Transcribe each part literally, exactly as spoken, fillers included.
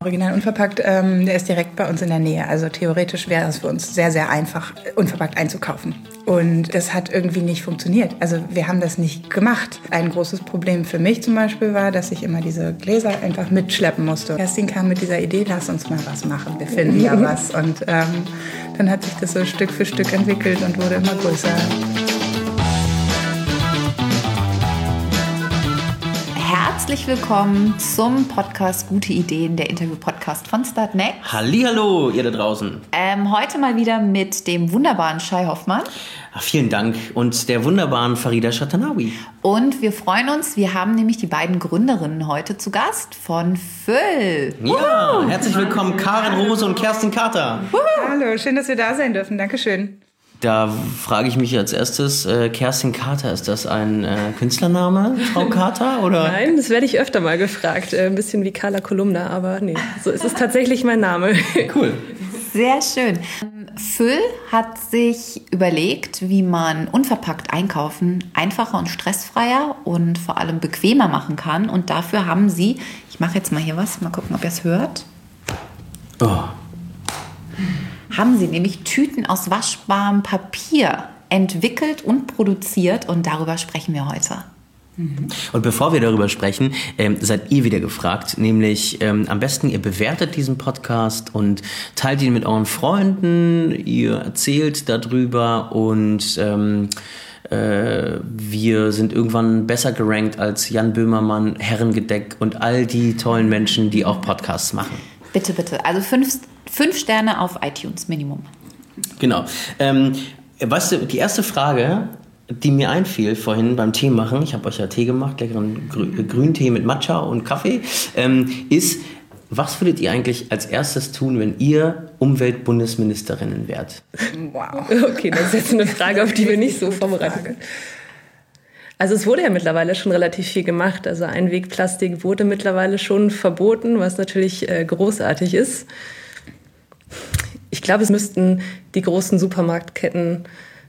Original unverpackt, ähm, der ist direkt bei uns in der Nähe. Also theoretisch wäre es für uns sehr, sehr einfach, unverpackt einzukaufen. Und das hat irgendwie nicht funktioniert. Also wir haben das nicht gemacht. Ein großes Problem für mich zum Beispiel war, dass ich immer diese Gläser einfach mitschleppen musste. Kerstin kam mit dieser Idee, lass uns mal was machen, wir finden ja was. Und ähm, dann hat sich das so Stück für Stück entwickelt und wurde immer größer. Herzlich willkommen zum Podcast Gute Ideen, der Interview-Podcast von Startnext. Hallihallo, ihr da draußen. Ähm, heute mal wieder mit dem wunderbaren Shai Hoffmann. Ach, vielen Dank. Und der wunderbaren Farida Shatanawi. Und wir freuen uns, wir haben nämlich die beiden Gründerinnen heute zu Gast von Füll. Ja, uh. herzlich willkommen Karin Rose und Kerstin Carter. Uh. Hallo, schön, dass wir da sein dürfen. Dankeschön. Da frage ich mich als erstes, äh, Kerstin Carter, ist das ein äh, Künstlername, Frau Carter? Oder? Nein, das werde ich öfter mal gefragt. Äh, ein bisschen wie Carla Kolumna, aber nee, so ist es tatsächlich mein Name. Cool. Sehr schön. Füll hat sich überlegt, wie man unverpackt einkaufen einfacher und stressfreier und vor allem bequemer machen kann. Und dafür haben sie, ich mache jetzt mal hier was, mal gucken, ob ihr es hört. Oh. Haben sie nämlich Tüten aus waschbarem Papier entwickelt und produziert und darüber sprechen wir heute. Und bevor wir darüber sprechen, ähm, seid ihr wieder gefragt, nämlich ähm, am besten ihr bewertet diesen Podcast und teilt ihn mit euren Freunden, ihr erzählt darüber und ähm, äh, wir sind irgendwann besser gerankt als Jan Böhmermann, Herrengedeck und all die tollen Menschen, die auch Podcasts machen. Bitte, bitte. Also fünf, fünf Sterne auf iTunes Minimum. Genau. Ähm, weißt du, die erste Frage, die mir einfiel vorhin beim Tee machen, ich habe euch ja Tee gemacht, leckeren Grü- Grüntee mit Matcha und Kaffee, ähm, ist, was würdet ihr eigentlich als erstes tun, wenn ihr Umweltbundesministerinnen wärt? Wow. Okay, das ist jetzt eine Frage, auf die wir nicht so vorbereitet sind. Also es wurde ja mittlerweile schon relativ viel gemacht. Also Einwegplastik wurde mittlerweile schon verboten, was natürlich äh, großartig ist. Ich glaube, es müssten die großen Supermarktketten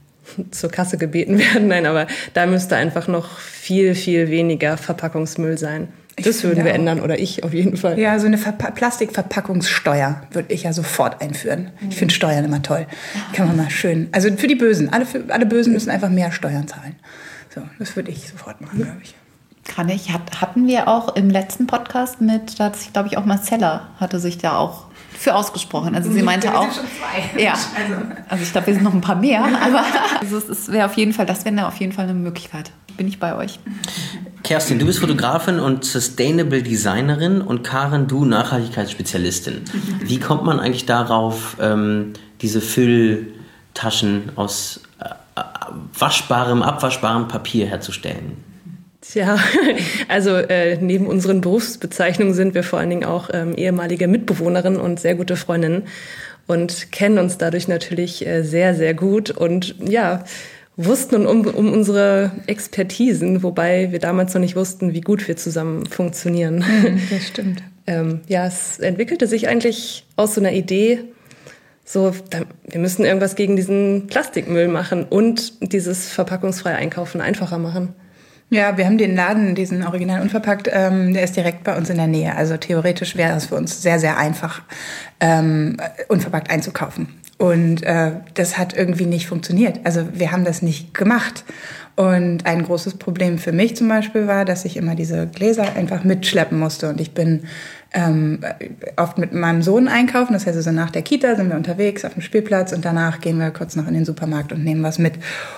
zur Kasse gebeten werden. Nein, aber da müsste einfach noch viel, viel weniger Verpackungsmüll sein. Das würden wir ändern, oder ich auf jeden Fall. Ja, so eine Verpa- Plastikverpackungssteuer würde ich ja sofort einführen. Mhm. Ich finde Steuern immer toll. Kann man mal schön, also für die Bösen, alle, für, alle Bösen müssen einfach mehr Steuern zahlen. So, das würde ich sofort machen, glaube ich. Kann ich. Hat, hatten wir auch im letzten Podcast mit, da hat sich, glaube ich, auch Marcella hatte sich da auch für ausgesprochen. Also sie meinte auch, schon zwei. Ja, also ich glaube, wir sind noch ein paar mehr, aber also es wäre auf jeden Fall, das wäre auf jeden Fall eine Möglichkeit. Bin ich bei euch. Kerstin, du bist Fotografin und Sustainable Designerin und Karin, du Nachhaltigkeitsspezialistin. Wie kommt man eigentlich darauf, ähm, diese Fülltaschen aus äh, waschbarem, abwaschbarem Papier herzustellen? Tja, also äh, neben unseren Berufsbezeichnungen sind wir vor allen Dingen auch ähm, ehemalige Mitbewohnerinnen und sehr gute Freundinnen und kennen uns dadurch natürlich äh, sehr, sehr gut und ja, wussten um, um unsere Expertisen, wobei wir damals noch nicht wussten, wie gut wir zusammen funktionieren. Mhm, das stimmt. ähm, ja, es entwickelte sich eigentlich aus so einer Idee, so, wir müssen irgendwas gegen diesen Plastikmüll machen und dieses verpackungsfreie Einkaufen einfacher machen. Ja, wir haben den Laden, diesen Original unverpackt, ähm, der ist direkt bei uns in der Nähe. Also theoretisch wäre es für uns sehr, sehr einfach, ähm, unverpackt einzukaufen. Und äh, das hat irgendwie nicht funktioniert. Also wir haben das nicht gemacht. Und ein großes Problem für mich zum Beispiel war, dass ich immer diese Gläser einfach mitschleppen musste. Und ich bin ähm, oft mit meinem Sohn einkaufen. Das heißt, also nach der Kita sind wir unterwegs auf dem Spielplatz und danach gehen wir kurz noch in den Supermarkt und nehmen was mit.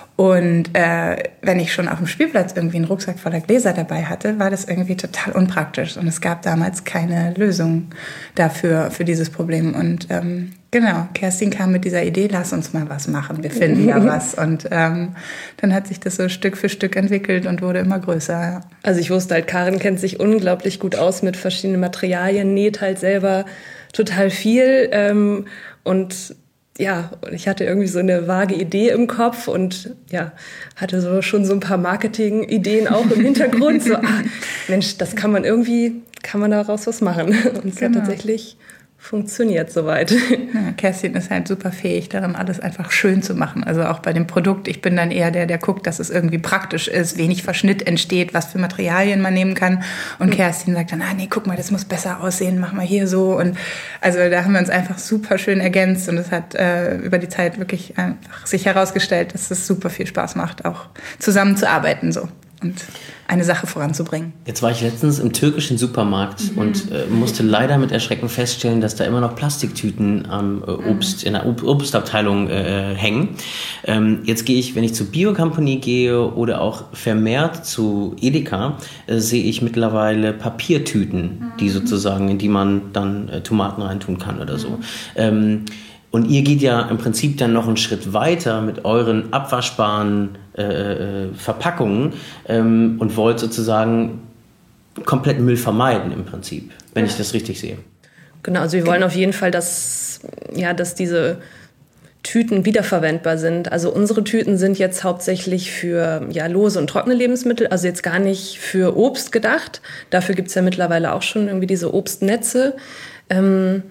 Und äh, wenn ich schon auf dem Spielplatz irgendwie einen Rucksack voller Gläser dabei hatte, war das irgendwie total unpraktisch. Und es gab damals keine Lösung dafür, für dieses Problem. Und ähm, genau, Kerstin kam mit dieser Idee, lass uns mal was machen, wir finden ja was. Und ähm, dann hat sich das so Stück für Stück entwickelt und wurde immer größer. Ja. Also ich wusste halt, Karin kennt sich unglaublich gut aus mit verschiedenen Materialien, näht halt selber total viel ähm, und ja, ich hatte irgendwie so eine vage Idee im Kopf und ja, hatte so schon so ein paar Marketing-Ideen auch im Hintergrund. So, ah, Mensch, das kann man irgendwie, kann man daraus was machen. Und es genau. hat tatsächlich funktioniert soweit. Ja, Kerstin ist halt super fähig darin, alles einfach schön zu machen. Also auch bei dem Produkt. Ich bin dann eher der, der guckt, dass es irgendwie praktisch ist, wenig Verschnitt entsteht, was für Materialien man nehmen kann. Und mhm. Kerstin sagt dann, ah nee, guck mal, das muss besser aussehen, mach mal hier so. Und also da haben wir uns einfach super schön ergänzt. Und es hat äh, über die Zeit wirklich einfach sich herausgestellt, dass es super viel Spaß macht, auch zusammen zu arbeiten so. Und eine Sache voranzubringen. Jetzt war ich letztens im türkischen Supermarkt mhm. und äh, musste leider mit Erschrecken feststellen, dass da immer noch Plastiktüten am äh, Obst, in der Ob- Obstabteilung äh, hängen. Ähm, jetzt gehe ich, wenn ich zur Bio-Company gehe oder auch vermehrt zu Edeka, äh, sehe ich mittlerweile Papiertüten, mhm. die sozusagen, in die man dann äh, Tomaten reintun kann oder so. Mhm. Ähm, Und ihr geht ja im Prinzip dann noch einen Schritt weiter mit euren abwaschbaren äh, Verpackungen ähm, und wollt sozusagen komplett Müll vermeiden im Prinzip, wenn ich das richtig sehe. Genau, also wir wollen auf jeden Fall, dass, ja, dass diese Tüten wiederverwendbar sind. Also unsere Tüten sind jetzt hauptsächlich für ja, lose und trockene Lebensmittel, also jetzt gar nicht für Obst gedacht. Dafür gibt es ja mittlerweile auch schon irgendwie diese Obstnetze. Ähm,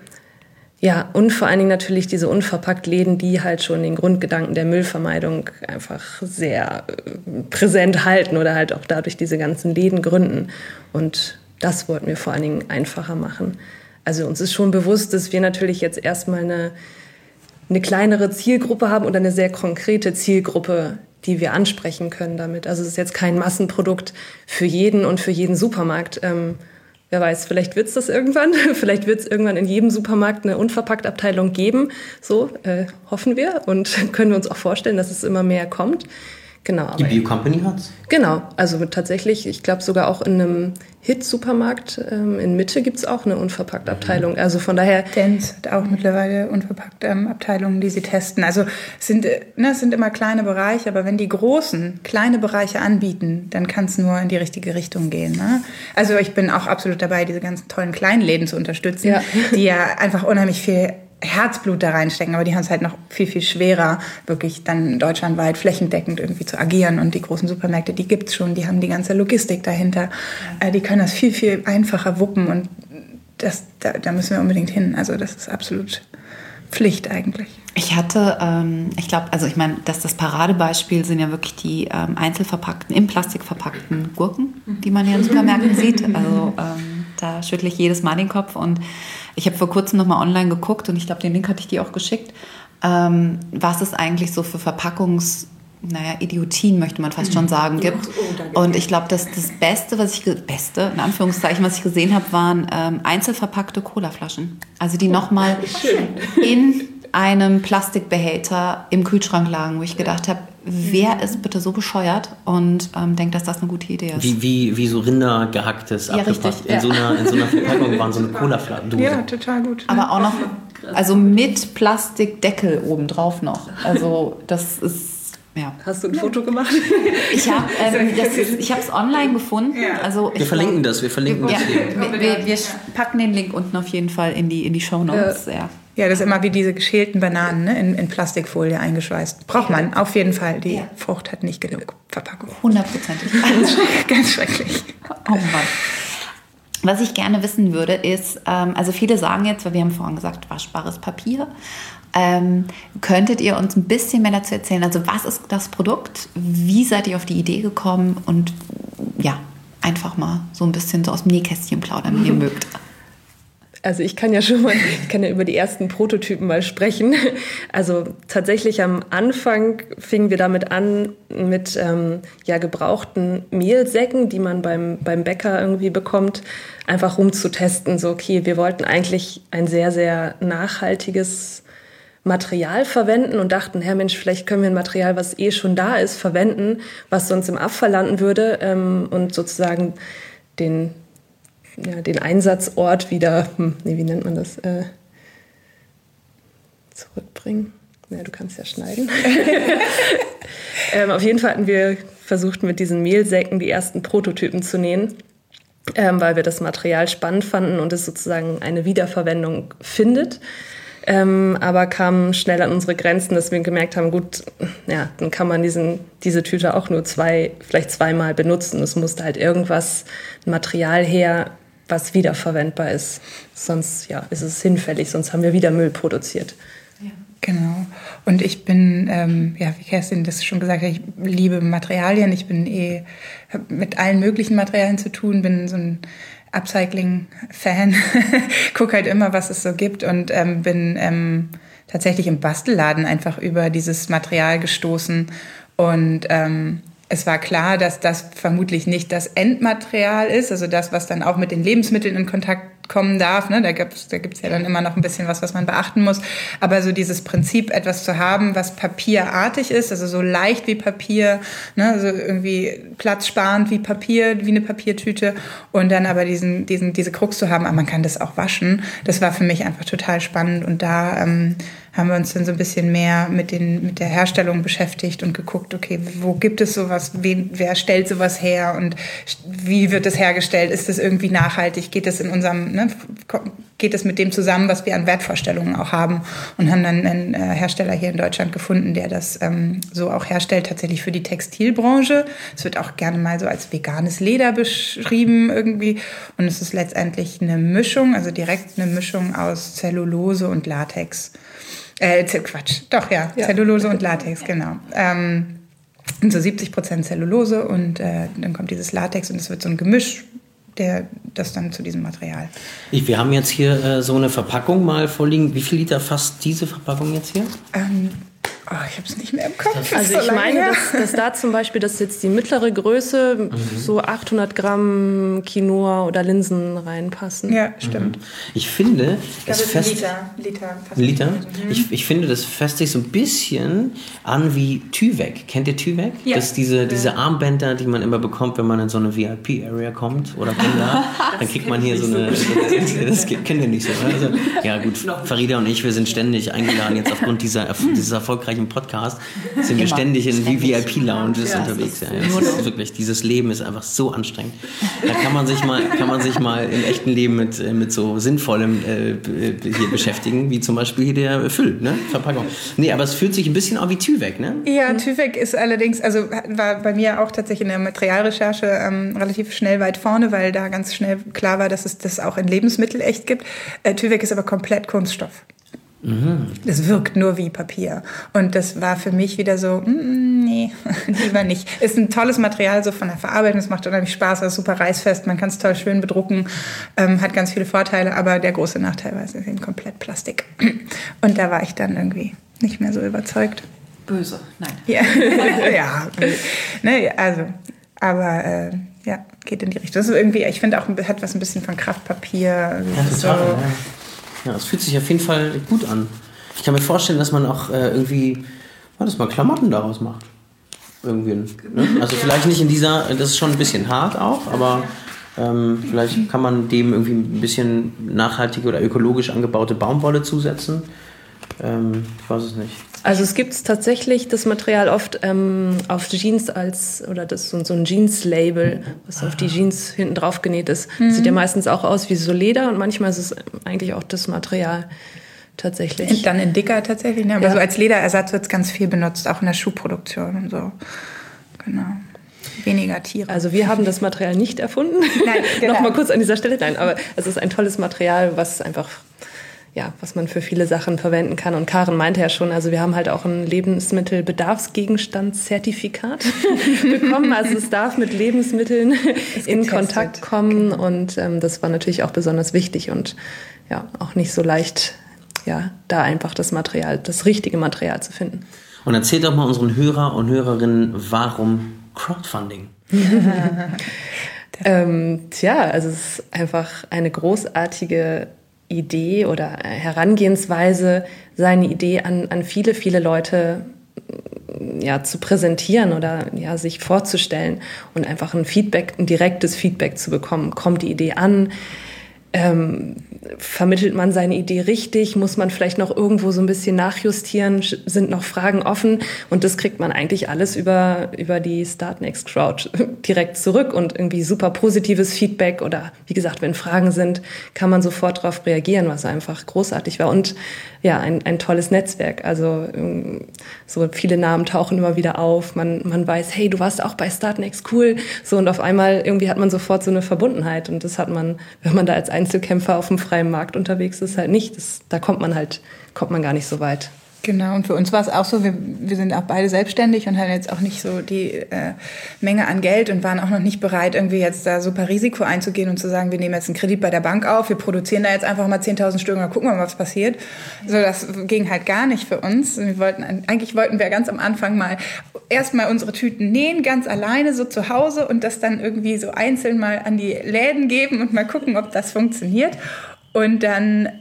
Ja, und vor allen Dingen natürlich diese Unverpackt-Läden, die halt schon den Grundgedanken der Müllvermeidung einfach sehr äh, präsent halten oder halt auch dadurch diese ganzen Läden gründen. Und das wollten wir vor allen Dingen einfacher machen. Also uns ist schon bewusst, dass wir natürlich jetzt erstmal eine, eine kleinere Zielgruppe haben oder eine sehr konkrete Zielgruppe, die wir ansprechen können damit. Also es ist jetzt kein Massenprodukt für jeden und für jeden Supermarkt. Ähm, Wer weiß, vielleicht wird es das irgendwann. Vielleicht wird es irgendwann in jedem Supermarkt eine Unverpackt-Abteilung geben. So äh, hoffen wir und können wir uns auch vorstellen, dass es immer mehr kommt. Genau. Die Bio-Company hat's? Genau. Also tatsächlich, ich glaube sogar auch in einem Hit-Supermarkt ähm, in Mitte gibt es auch eine Unverpackt-Abteilung. Mhm. Also von daher... Dents hat auch mittlerweile Unverpackt-Abteilungen, ähm, die sie testen. Also es sind, ne, es sind immer kleine Bereiche, aber wenn die Großen kleine Bereiche anbieten, dann kann es nur in die richtige Richtung gehen. Ne? Also ich bin auch absolut dabei, diese ganzen tollen kleinen Läden zu unterstützen, ja. die ja einfach unheimlich viel Herzblut da reinstecken, aber die haben es halt noch viel, viel schwerer, wirklich dann deutschlandweit flächendeckend irgendwie zu agieren. Und die großen Supermärkte, die gibt's schon, die haben die ganze Logistik dahinter. Ja. Äh, die können das viel, viel einfacher wuppen und das, da, da müssen wir unbedingt hin. Also das ist absolut Pflicht eigentlich. Ich hatte, ähm, ich glaube, also ich meine, dass das Paradebeispiel sind ja wirklich die ähm, einzelverpackten, in Plastik verpackten Gurken, die man ja in Supermärkten sieht. Also ähm, da schüttle ich jedes Mal den Kopf. Und ich habe vor kurzem nochmal online geguckt und ich glaube, den Link hatte ich dir auch geschickt, ähm, was es eigentlich so für Verpackungs- naja, Idiotien, möchte man fast schon sagen, gibt. Und ich glaube, dass das Beste, was ich, Beste, in Anführungszeichen, was ich gesehen habe, waren ähm, einzelverpackte Colaflaschen. Also die nochmal in einem Plastikbehälter im Kühlschrank lagen, wo ich gedacht habe, wer ist bitte so bescheuert und ähm, denkt, dass das eine gute Idee ist. Wie, wie, wie so Rinder gehacktes, ja, abgepackt. In, ja. so einer, in so einer Verpackung waren so eine Cola-Dose. Ja, total gut. Aber auch noch, also mit Plastikdeckel obendrauf noch. Also das ist... Ja. Hast du ein Foto gemacht? Ich habe ähm, es online gefunden. Ja. Also wir verlinken glaub, das, wir verlinken ja, das. Wir, wir, wir packen den Link unten auf jeden Fall in die, in die Shownotes. Ja. Ja. Ja, das ist immer wie diese geschälten Bananen, ne? in, in Plastikfolie eingeschweißt. Braucht man auf jeden Fall. Die ja. Frucht hat nicht genug Verpackung. Hundertprozentig. Ganz schrecklich. Oh Mann. Was ich gerne wissen würde, ist, ähm, also viele sagen jetzt, weil wir haben vorhin gesagt, waschbares Papier. Ähm, könntet ihr uns ein bisschen mehr dazu erzählen? Also was ist das Produkt? Wie seid ihr auf die Idee gekommen? Und ja, einfach mal so ein bisschen so aus dem Nähkästchen plaudern, wenn ihr mögt. Also ich kann ja schon mal, ich kann ja über die ersten Prototypen mal sprechen. Also tatsächlich am Anfang fingen wir damit an mit ähm, ja, gebrauchten Mehlsäcken, die man beim, beim Bäcker irgendwie bekommt, einfach rumzutesten. So, okay, wir wollten eigentlich ein sehr, sehr nachhaltiges Material verwenden und dachten, Herr Mensch, vielleicht können wir ein Material, was eh schon da ist, verwenden, was sonst im Abfall landen würde ähm, und sozusagen den Ja, den Einsatzort wieder, hm, nee, wie nennt man das, äh, zurückbringen. Ja, du kannst ja schneiden. ähm, auf jeden Fall hatten wir versucht, mit diesen Mehlsäcken die ersten Prototypen zu nähen, ähm, weil wir das Material spannend fanden und es sozusagen eine Wiederverwendung findet. Ähm, aber kamen schnell an unsere Grenzen, dass wir gemerkt haben, gut, ja, dann kann man diesen, diese Tüte auch nur zwei, vielleicht zweimal benutzen. Es musste halt irgendwas, ein Material her, was wiederverwendbar ist. Sonst ja, ist es hinfällig, sonst haben wir wieder Müll produziert. Ja. Genau. Und ich bin, ähm, ja, wie Kerstin das schon gesagt hat, ich liebe Materialien. Ich bin eh, habe mit allen möglichen Materialien zu tun, bin so ein Upcycling-Fan, gucke halt immer, was es so gibt und ähm, bin ähm, tatsächlich im Bastelladen einfach über dieses Material gestoßen und ähm, es war klar, dass das vermutlich nicht das Endmaterial ist, also das, was dann auch mit den Lebensmitteln in Kontakt kommen darf. Ne? Da gibt's, da gibt's ja dann immer noch ein bisschen was, was man beachten muss. Aber so dieses Prinzip, etwas zu haben, was papierartig ist, also so leicht wie Papier, ne? Also irgendwie platzsparend wie Papier, wie eine Papiertüte und dann aber diesen, diesen, diese Krux zu haben, aber man kann das auch waschen. Das war für mich einfach total spannend und da ähm, haben wir uns dann so ein bisschen mehr mit, den, mit der Herstellung beschäftigt und geguckt, okay, wo gibt es sowas, wen, wer stellt sowas her und wie wird es hergestellt? Ist das irgendwie nachhaltig? Geht das in unserem, ne, geht es mit dem zusammen, was wir an Wertvorstellungen auch haben? Und haben dann einen äh, Hersteller hier in Deutschland gefunden, der das ähm, so auch herstellt, tatsächlich für die Textilbranche. Es wird auch gerne mal so als veganes Leder beschrieben irgendwie. Und es ist letztendlich eine Mischung, also direkt eine Mischung aus Zellulose und Latex. Äh, Quatsch, doch, ja, ja. Zellulose und Latex, genau. Ähm, so siebzig Prozent Zellulose und äh, dann kommt dieses Latex und es wird so ein Gemisch, der, das dann zu diesem Material. Ich, wir haben jetzt hier äh, so eine Verpackung mal vorliegen. Wie viel Liter fasst diese Verpackung jetzt hier? Ähm, oh, ich habe es nicht mehr im Kopf. Also ich meine, dass, dass da zum Beispiel, das ist jetzt die mittlere Größe, mhm. so achthundert Gramm Quinoa oder Linsen reinpassen. Ja, stimmt. Mhm. Ich finde, ich glaube, es fest... Liter. Liter, Liter? Mhm. Ich, ich finde, das fasst sich so ein bisschen an wie Tyvek. Kennt ihr Tyvek? Ja. Das ist diese, diese Armbänder, die man immer bekommt, wenn man in so eine V I P-Area kommt oder Kinder. Dann kriegt man hier so eine... So, das kennen wir nicht so. Also, ja gut, Farida und ich, wir sind ständig eingeladen jetzt aufgrund dieser, dieses erfolgreichen Podcast sind wir ständig in V I P-Lounges ja, unterwegs. Ja, das ist wirklich, dieses Leben ist einfach so anstrengend. Da kann man sich mal, kann man sich mal im echten Leben mit, mit so Sinnvollem äh, hier beschäftigen, wie zum Beispiel hier der Füll, ne? Verpackung. Nee, aber es fühlt sich ein bisschen an wie Tyvek, ne? Ja, Tyvek ist allerdings, also war bei mir auch tatsächlich in der Materialrecherche ähm, relativ schnell weit vorne, weil da ganz schnell klar war, dass es das auch in Lebensmitteln echt gibt. Äh, Tyvek ist aber komplett Kunststoff. Mhm. Das wirkt nur wie Papier. Und das war für mich wieder so, mm, nee, lieber nicht. Ist ein tolles Material so von der Verarbeitung, es macht unheimlich Spaß, ist super reißfest, man kann es toll schön bedrucken, ähm, hat ganz viele Vorteile, aber der große Nachteil war, es ist eben komplett Plastik. Und da war ich dann irgendwie nicht mehr so überzeugt. Böse, nein. Ja, ja ne, also, aber äh, ja, geht in die Richtung. Das ist irgendwie, ich finde auch, hat was ein bisschen von Kraftpapier. Ja, total, so. Ja. Ja, es fühlt sich auf jeden Fall gut an. Ich kann mir vorstellen, dass man auch äh, irgendwie, ja, dass man Klamotten daraus macht. Irgendwie. Ne? Also vielleicht nicht in dieser, das ist schon ein bisschen hart auch, aber ähm, vielleicht kann man dem irgendwie ein bisschen nachhaltige oder ökologisch angebaute Baumwolle zusetzen. Ähm, ich weiß es nicht. Also es gibt tatsächlich das Material oft ähm, auf Jeans als, oder das so, so ein Jeans-Label, was auf die Jeans hinten drauf genäht ist. Mhm. Das sieht ja meistens auch aus wie so Leder und manchmal ist es eigentlich auch das Material tatsächlich. Und dann in dicker tatsächlich, ne? Aber ja. So als Lederersatz wird es ganz viel benutzt, auch in der Schuhproduktion und so. Genau. Weniger Tiere. Also wir haben das Material nicht erfunden. Nein, genau. Nochmal kurz an dieser Stelle. Nein, aber es ist ein tolles Material, was einfach... ja, was man für viele Sachen verwenden kann. Und Karen meinte ja schon, also wir haben halt auch ein Lebensmittelbedarfsgegenstandszertifikat bekommen. Also es darf mit Lebensmitteln in Kontakt kommen. Genau. Und ähm, das war natürlich auch besonders wichtig und ja, auch nicht so leicht, ja, da einfach das Material, das richtige Material zu finden. Und erzählt doch mal unseren Hörer und Hörerinnen, warum Crowdfunding? ähm, tja, also es ist einfach eine großartige Idee oder Herangehensweise, seine Idee an, an viele, viele Leute ja, zu präsentieren oder ja, sich vorzustellen und einfach ein Feedback, ein direktes Feedback zu bekommen. Kommt die Idee an? Ähm, vermittelt man seine Idee richtig? Muss man vielleicht noch irgendwo so ein bisschen nachjustieren? Sind noch Fragen offen? Und das kriegt man eigentlich alles über, über die Startnext Crowd direkt zurück und irgendwie super positives Feedback oder wie gesagt, wenn Fragen sind, kann man sofort darauf reagieren, was einfach großartig war. Und ja, ein, ein tolles Netzwerk. Also so viele Namen tauchen immer wieder auf. Man, man weiß, hey, du warst auch bei Startnext, cool. So, und auf einmal irgendwie hat man sofort so eine Verbundenheit. Und das hat man, wenn man da als Einzelkämpfer auf dem freien Markt unterwegs ist, halt nicht. Das, da kommt man halt, kommt man gar nicht so weit. Genau, und für uns war es auch so, wir, wir sind auch beide selbstständig und haben jetzt auch nicht so die äh, Menge an Geld und waren auch noch nicht bereit, irgendwie jetzt da super Risiko einzugehen und zu sagen, wir nehmen jetzt einen Kredit bei der Bank auf, wir produzieren da jetzt einfach mal zehntausend Stück und dann gucken wir mal, was passiert. So, das ging halt gar nicht für uns. Wir wollten, eigentlich wollten wir ganz am Anfang mal erstmal unsere Tüten nähen, ganz alleine so zu Hause und das dann irgendwie so einzeln mal an die Läden geben und mal gucken, ob das funktioniert. Und dann,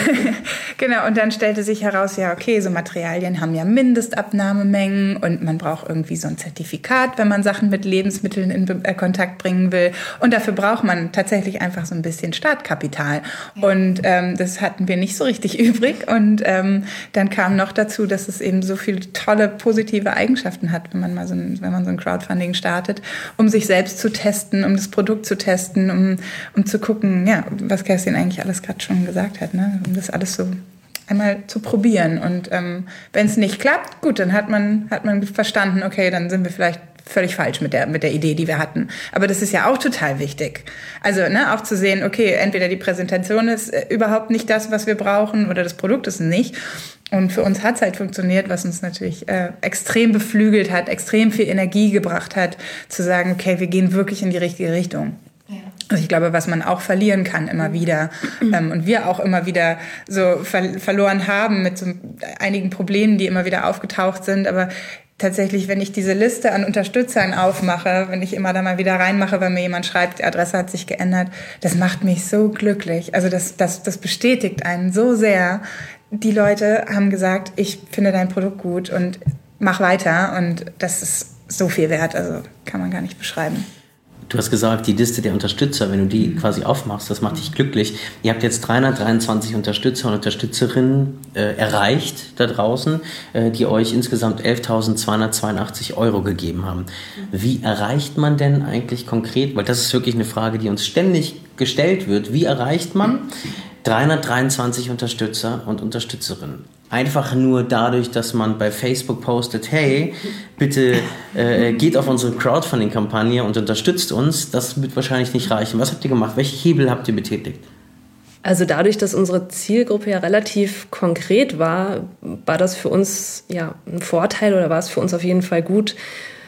genau, und dann stellte sich heraus, ja, okay, so Materialien haben ja Mindestabnahmemengen und man braucht irgendwie so ein Zertifikat, wenn man Sachen mit Lebensmitteln in Be- äh, Kontakt bringen will. Und dafür braucht man tatsächlich einfach so ein bisschen Startkapital. Und ähm, das hatten wir nicht so richtig übrig. Und ähm, dann kam noch dazu, dass es eben so viele tolle, positive Eigenschaften hat, wenn man mal so ein, wenn man so ein Crowdfunding startet, um sich selbst zu testen, um das Produkt zu testen, um, um zu gucken, ja, was Kerstin eigentlich alles gerade schon gesagt hat, ne? Um das alles so einmal zu probieren. Und ähm, wenn es nicht klappt, gut, dann hat man, hat man verstanden, okay, dann sind wir vielleicht völlig falsch mit der, mit der Idee, die wir hatten. Aber das ist ja auch total wichtig. Also ne, auch zu sehen, okay, entweder die Präsentation ist äh, überhaupt nicht das, was wir brauchen, oder das Produkt ist nicht. Und für uns hat es halt funktioniert, was uns natürlich äh, extrem beflügelt hat, extrem viel Energie gebracht hat, zu sagen, okay, wir gehen wirklich in die richtige Richtung. Also ich glaube, was man auch verlieren kann immer wieder ähm, und wir auch immer wieder so ver- verloren haben mit so einigen Problemen, die immer wieder aufgetaucht sind, aber tatsächlich, wenn ich diese Liste an Unterstützern aufmache, wenn ich immer da mal wieder reinmache, weil mir jemand schreibt, die Adresse hat sich geändert, das macht mich so glücklich. Also das, das, das bestätigt einen so sehr. Die Leute haben gesagt, ich finde dein Produkt gut und mach weiter, und das ist so viel wert, also kann man gar nicht beschreiben. Du hast gesagt, die Liste der Unterstützer, wenn du die quasi aufmachst, das macht dich glücklich. Ihr habt jetzt dreihundertdreiundzwanzig Unterstützer und Unterstützerinnen äh, erreicht da draußen, äh, die euch insgesamt elftausendzweihundertzweiundachtzig Euro gegeben haben. Wie erreicht man denn eigentlich konkret, weil das ist wirklich eine Frage, die uns ständig gestellt wird, wie erreicht man dreihundertdreiundzwanzig Unterstützer und Unterstützerinnen? Einfach nur dadurch, dass man bei Facebook postet, hey, bitte äh, geht auf unsere Crowdfunding-Kampagne und unterstützt uns. Das wird wahrscheinlich nicht reichen. Was habt ihr gemacht? Welche Hebel habt ihr betätigt? Also dadurch, dass unsere Zielgruppe ja relativ konkret war, war das für uns ja ein Vorteil oder war es für uns auf jeden Fall gut.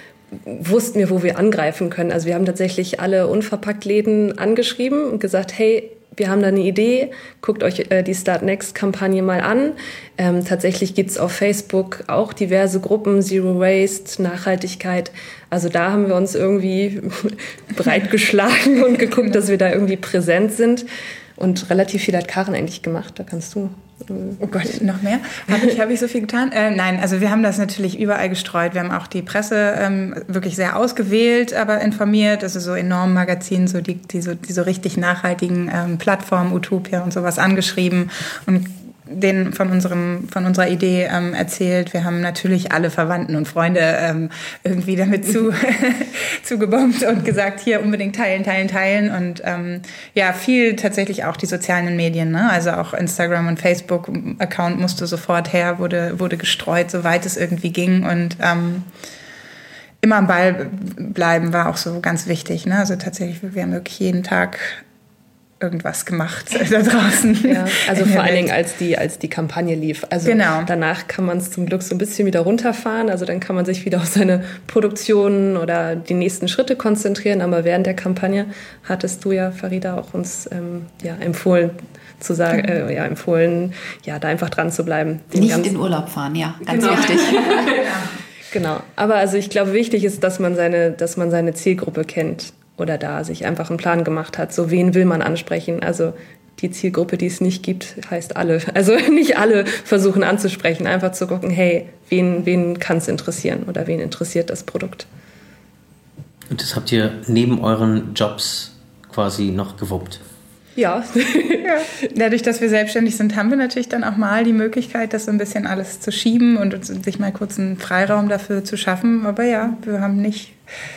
Wussten wir, wo wir angreifen können. Also wir haben tatsächlich alle Unverpackt-Läden angeschrieben und gesagt, hey, wir haben da eine Idee, guckt euch äh, die Startnext-Kampagne mal an. Ähm, tatsächlich gibt's auf Facebook auch diverse Gruppen, Zero Waste, Nachhaltigkeit. Also da haben wir uns irgendwie breit geschlagen und geguckt, dass wir da irgendwie präsent sind. Und relativ viel hat Karin eigentlich gemacht, da kannst du... Oh Gott, noch mehr? Habe ich, hab ich so viel getan? Äh, nein, also wir haben das natürlich überall gestreut. Wir haben auch die Presse ähm, wirklich sehr ausgewählt, aber informiert. Also so enormen Magazinen, so die, die, so, die so richtig nachhaltigen ähm, Plattformen, Utopia und sowas angeschrieben und denen von unserem von unserer Idee ähm, erzählt. Wir haben natürlich alle Verwandten und Freunde ähm, irgendwie damit zu zugebombt und gesagt, hier unbedingt teilen, teilen, teilen. Und ähm, ja, viel tatsächlich auch die sozialen Medien, ne? Also auch Instagram und Facebook-Account musste sofort her, wurde wurde gestreut, soweit es irgendwie ging. Und ähm, immer am Ball bleiben war auch so ganz wichtig, ne? Also tatsächlich, wir haben wirklich jeden Tag irgendwas gemacht da draußen. Ja, also vor allen Dingen, als die, als die Kampagne lief. Also genau. Danach kann man es zum Glück so ein bisschen wieder runterfahren. Also dann kann man sich wieder auf seine Produktion oder die nächsten Schritte konzentrieren. Aber während der Kampagne hattest du ja, Farida, auch uns ähm, ja, empfohlen, zu sagen, äh, ja, empfohlen, ja, da einfach dran zu bleiben. Nicht in Urlaub fahren, ja, ganz genau. wichtig. Genau. Aber also ich glaube, wichtig ist, dass man seine, dass man seine Zielgruppe kennt. Oder da sich einfach einen Plan gemacht hat, so wen will man ansprechen. Also die Zielgruppe, die es nicht gibt, heißt alle. Also nicht alle versuchen anzusprechen, einfach zu gucken, hey, wen, wen kann es interessieren oder wen interessiert das Produkt. Und das habt ihr neben euren Jobs quasi noch gewuppt? Ja. ja. Dadurch, dass wir selbstständig sind, haben wir natürlich dann auch mal die Möglichkeit, das so ein bisschen alles zu schieben und sich mal kurz einen Freiraum dafür zu schaffen. Aber ja, wir haben nicht,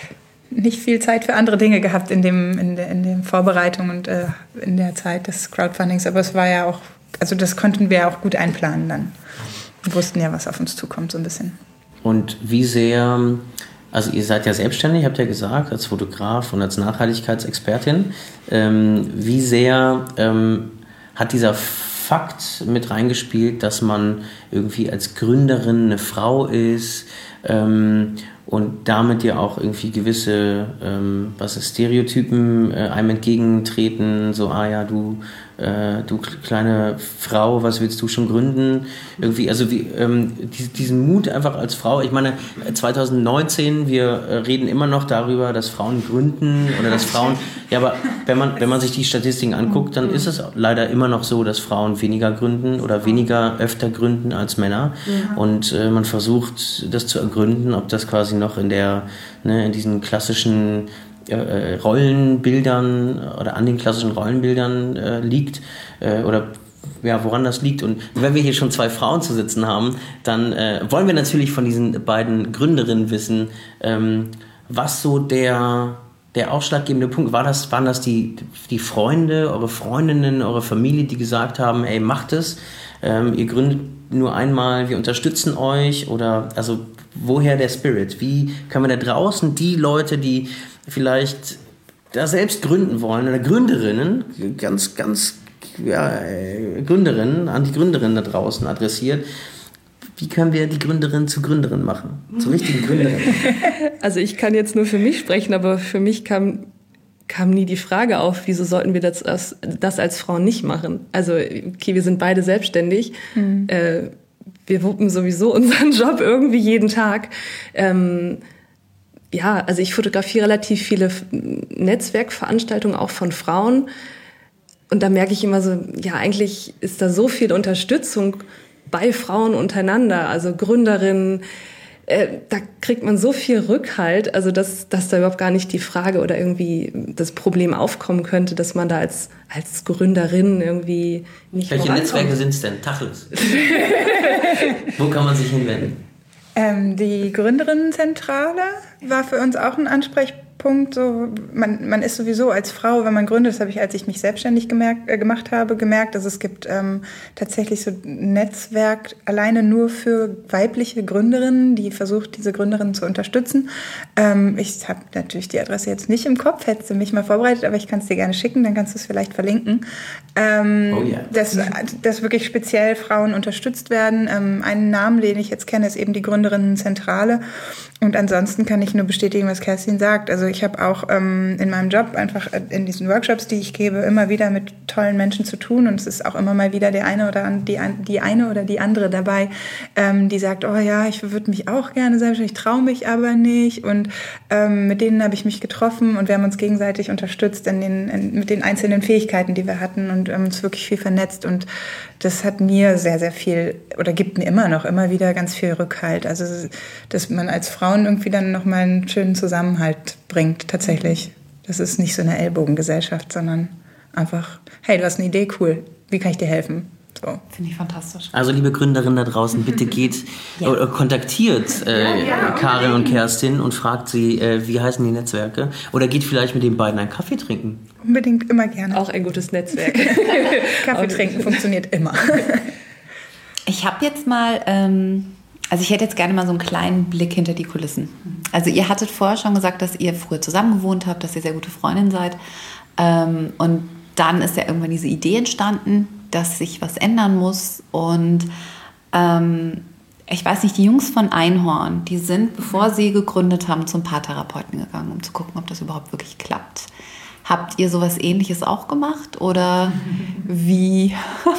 nicht viel Zeit für andere Dinge gehabt in dem, in der, in der Vorbereitung und äh, in der Zeit des Crowdfundings. Aber es war ja auch, also das konnten wir auch gut einplanen dann. Wir wussten ja, was auf uns zukommt, so ein bisschen. Und wie sehr... Also ihr seid ja selbstständig, habt ihr gesagt, als Fotograf und als Nachhaltigkeitsexpertin. Ähm, wie sehr ähm, hat dieser Fakt mit reingespielt, dass man irgendwie als Gründerin eine Frau ist ähm, und damit ja auch irgendwie gewisse ähm, was ist, Stereotypen äh, einem entgegentreten, so, ah ja, du, äh, du kleine Frau, was willst du schon gründen? Irgendwie, also wie, ähm, diesen Mut einfach als Frau, ich meine, zwanzig neunzehn, wir äh, reden immer noch darüber, dass Frauen gründen oder dass Frauen, ja, aber wenn man, wenn man sich die Statistiken anguckt, dann ist es leider immer noch so, dass Frauen weniger gründen oder weniger öfter gründen als Männer. Ja. Und äh, man versucht, das zu ergründen, ob das quasi noch in der, ne, in diesen klassischen äh, Rollenbildern oder an den klassischen Rollenbildern äh, liegt äh, oder ja, woran das liegt. Und wenn wir hier schon zwei Frauen zu sitzen haben, dann äh, wollen wir natürlich von diesen beiden Gründerinnen wissen, ähm, was so der, der ausschlaggebende Punkt war. Das, waren das die, die Freunde, eure Freundinnen, eure Familie, die gesagt haben, ey, macht es, ähm, ihr gründet nur einmal, wir unterstützen euch, oder also woher der Spirit? Wie kann man da draußen die Leute, die vielleicht da selbst gründen wollen, oder Gründerinnen, ganz, ganz ja, Gründerinnen, an die Gründerinnen da draußen adressiert, wie können wir die Gründerin zu Gründerin machen? Zur richtigen Gründerin. Also ich kann jetzt nur für mich sprechen, aber für mich kam, kam nie die Frage auf, wieso sollten wir das, das als Frauen nicht machen? Also okay, wir sind beide selbstständig, mhm. äh, wir wuppen sowieso unseren Job irgendwie jeden Tag. Ähm, ja, also ich fotografiere relativ viele Netzwerkveranstaltungen auch von Frauen. Und da merke ich immer so, ja, eigentlich ist da so viel Unterstützung bei Frauen untereinander, also Gründerinnen, äh, da kriegt man so viel Rückhalt, also dass, dass da überhaupt gar nicht die Frage oder irgendwie das Problem aufkommen könnte, dass man da als, als Gründerin irgendwie nicht Welche Netzwerke sind es denn? Tacheles. Wo kann man sich hinwenden? Ähm, die Gründerinnenzentrale war für uns auch ein Ansprechpunkt. So, man, man ist sowieso als Frau, wenn man gründet, das habe ich, als ich mich selbstständig gemerkt, äh, gemacht habe, gemerkt, dass es gibt ähm, tatsächlich so ein Netzwerk alleine nur für weibliche Gründerinnen, die versucht, diese Gründerinnen zu unterstützen. Ähm, ich habe natürlich die Adresse jetzt nicht im Kopf, hättest du mich mal vorbereitet, aber ich kann es dir gerne schicken, dann kannst du es vielleicht verlinken. Ähm, oh yeah. dass, dass wirklich speziell Frauen unterstützt werden. Ähm, einen Namen, den ich jetzt kenne, ist eben die Gründerinnenzentrale. Und ansonsten kann ich nur bestätigen, was Kerstin sagt. Also ich habe auch ähm, in meinem Job einfach in diesen Workshops, die ich gebe, immer wieder mit tollen Menschen zu tun. Und es ist auch immer mal wieder der eine oder die, die eine oder die andere dabei, ähm, die sagt, oh ja, ich würde mich auch gerne selbstständig, ich traue mich aber nicht. Und ähm, mit denen habe ich mich getroffen und wir haben uns gegenseitig unterstützt in den, in, mit den einzelnen Fähigkeiten, die wir hatten, und haben uns wirklich viel vernetzt. Und das hat mir sehr, sehr viel oder gibt mir immer noch immer wieder ganz viel Rückhalt. Also dass man als Frau irgendwie dann nochmal einen schönen Zusammenhalt bringt, tatsächlich. Das ist nicht so eine Ellbogengesellschaft, sondern einfach, hey, du hast eine Idee, cool, wie kann ich dir helfen? So. Finde ich fantastisch. Also liebe Gründerinnen da draußen, bitte geht ja. oder kontaktiert äh, ja, ja, Karin und Kerstin und fragt sie, äh, wie heißen die Netzwerke? Oder geht vielleicht mit den beiden einen Kaffee trinken. Unbedingt, immer gerne. Auch ein gutes Netzwerk. Kaffee trinken funktioniert immer. Ich habe jetzt mal... Ähm Also ich hätte jetzt gerne mal so einen kleinen Blick hinter die Kulissen. Also ihr hattet vorher schon gesagt, dass ihr früher zusammen gewohnt habt, dass ihr sehr gute Freundinnen seid. Und dann ist ja irgendwann diese Idee entstanden, dass sich was ändern muss. Und ähm, ich weiß nicht, die Jungs von Einhorn, die sind, bevor sie gegründet haben, zum Paartherapeuten gegangen, um zu gucken, ob das überhaupt wirklich klappt. Habt ihr sowas Ähnliches auch gemacht? Oder wie?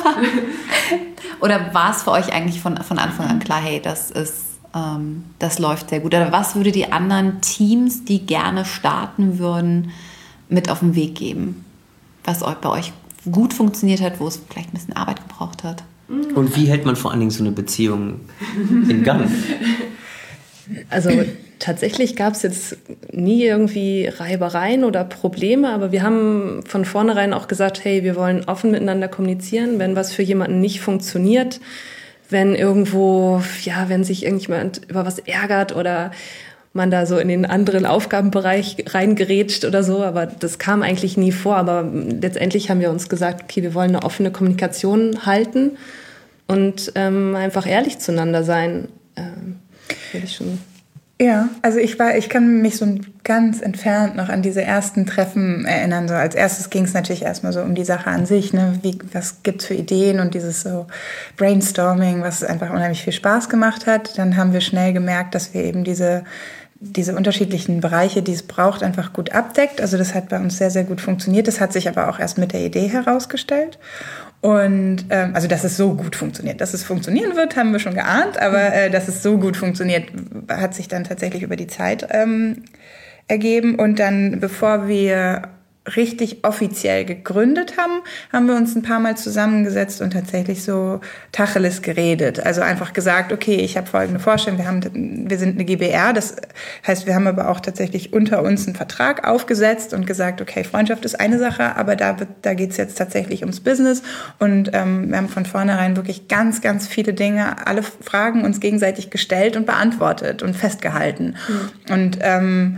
Oder war es für euch eigentlich von, von Anfang an klar, hey, das ist, ähm, das läuft sehr gut? Oder was würde die anderen Teams, die gerne starten würden, mit auf den Weg geben? Was bei euch gut funktioniert hat, wo es vielleicht ein bisschen Arbeit gebraucht hat? Und wie hält man vor allen Dingen so eine Beziehung in Gang? Also tatsächlich gab es jetzt nie irgendwie Reibereien oder Probleme, aber wir haben von vornherein auch gesagt, hey, wir wollen offen miteinander kommunizieren, wenn was für jemanden nicht funktioniert, wenn irgendwo, ja, wenn sich irgendjemand über was ärgert oder man da so in den anderen Aufgabenbereich reingerätscht oder so, aber das kam eigentlich nie vor, aber letztendlich haben wir uns gesagt, okay, wir wollen eine offene Kommunikation halten und ähm, einfach ehrlich zueinander sein, ähm, will ich schon. Ja, also ich war, ich kann mich so ganz entfernt noch an diese ersten Treffen erinnern. So als erstes ging es natürlich erstmal so um die Sache an sich, ne? Wie, was gibt's für Ideen und dieses so Brainstorming, was einfach unheimlich viel Spaß gemacht hat. Dann haben wir schnell gemerkt, dass wir eben diese diese unterschiedlichen Bereiche, die es braucht, einfach gut abdeckt. Also das hat bei uns sehr, sehr gut funktioniert. Das hat sich aber auch erst mit der Idee herausgestellt. Und ähm, also, dass es so gut funktioniert. Dass es funktionieren wird, haben wir schon geahnt, aber äh, dass es so gut funktioniert, hat sich dann tatsächlich über die Zeit ähm, ergeben. Und dann, bevor wir richtig offiziell gegründet haben, haben wir uns ein paar Mal zusammengesetzt und tatsächlich so Tacheles geredet. Also einfach gesagt, okay, ich habe folgende Vorstellung, wir haben, wir sind eine G b R, das heißt, wir haben aber auch tatsächlich unter uns einen Vertrag aufgesetzt und gesagt, okay, Freundschaft ist eine Sache, aber da, da geht's jetzt tatsächlich ums Business und ähm, wir haben von vornherein wirklich ganz, ganz viele Dinge, alle Fragen uns gegenseitig gestellt und beantwortet und festgehalten. Mhm. Und ähm,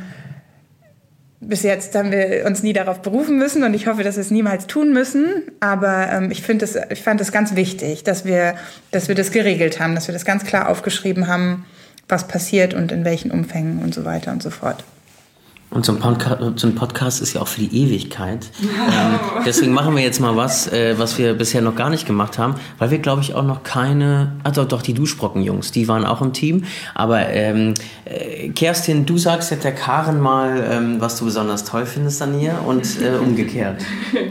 bis jetzt haben wir uns nie darauf berufen müssen und ich hoffe, dass wir es niemals tun müssen. Aber ähm, ich finde das, ich fand es ganz wichtig, dass wir, dass wir das geregelt haben, dass wir das ganz klar aufgeschrieben haben, was passiert und in welchen Umfängen und so weiter und so fort. Und so ein, Podca- so ein Podcast ist ja auch für die Ewigkeit. Ähm, deswegen machen wir jetzt mal was, äh, was wir bisher noch gar nicht gemacht haben, weil wir, glaube ich, auch noch keine... Ah, doch, doch, die Duschbrocken-Jungs, die waren auch im Team. Aber ähm, äh, Kerstin, du sagst jetzt der Karen mal, ähm, was du besonders toll findest an ihr und äh, umgekehrt.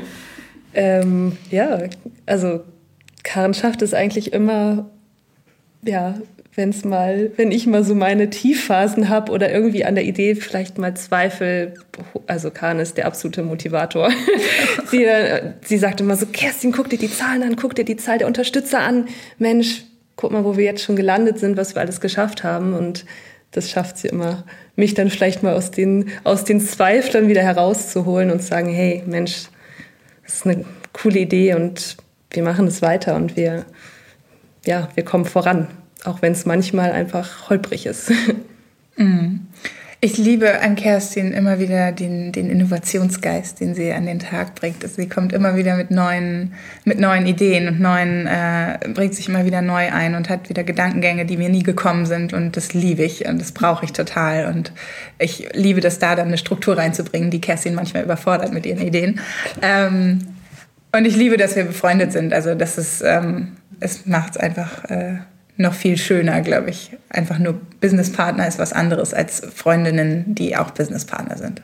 ähm, ja, also Karen schafft es eigentlich immer, ja... wenn's mal, wenn ich mal so meine Tiefphasen habe oder irgendwie an der Idee vielleicht mal Zweifel, also Karen ist der absolute Motivator. sie, sie sagt immer so, Kerstin, guck dir die Zahlen an, guck dir die Zahl der Unterstützer an. Mensch, guck mal, wo wir jetzt schon gelandet sind, was wir alles geschafft haben. Und das schafft sie immer, mich dann vielleicht mal aus den, aus den Zweifeln wieder herauszuholen und zu sagen, hey, Mensch, das ist eine coole Idee und wir machen es weiter und wir, ja, wir kommen voran. Auch wenn es manchmal einfach holprig ist. Ich liebe an Kerstin immer wieder den, den Innovationsgeist, den sie an den Tag bringt. Also sie kommt immer wieder mit neuen, mit neuen Ideen und neuen, äh, bringt sich immer wieder neu ein und hat wieder Gedankengänge, die mir nie gekommen sind. Und das liebe ich und das brauche ich total. Und ich liebe das, da dann eine Struktur reinzubringen, die Kerstin manchmal überfordert mit ihren Ideen. Ähm, und ich liebe, dass wir befreundet sind. Also das ist, ähm, es macht es einfach... Äh, noch viel schöner, glaube ich. Einfach nur Businesspartner ist was anderes als Freundinnen, die auch Businesspartner sind.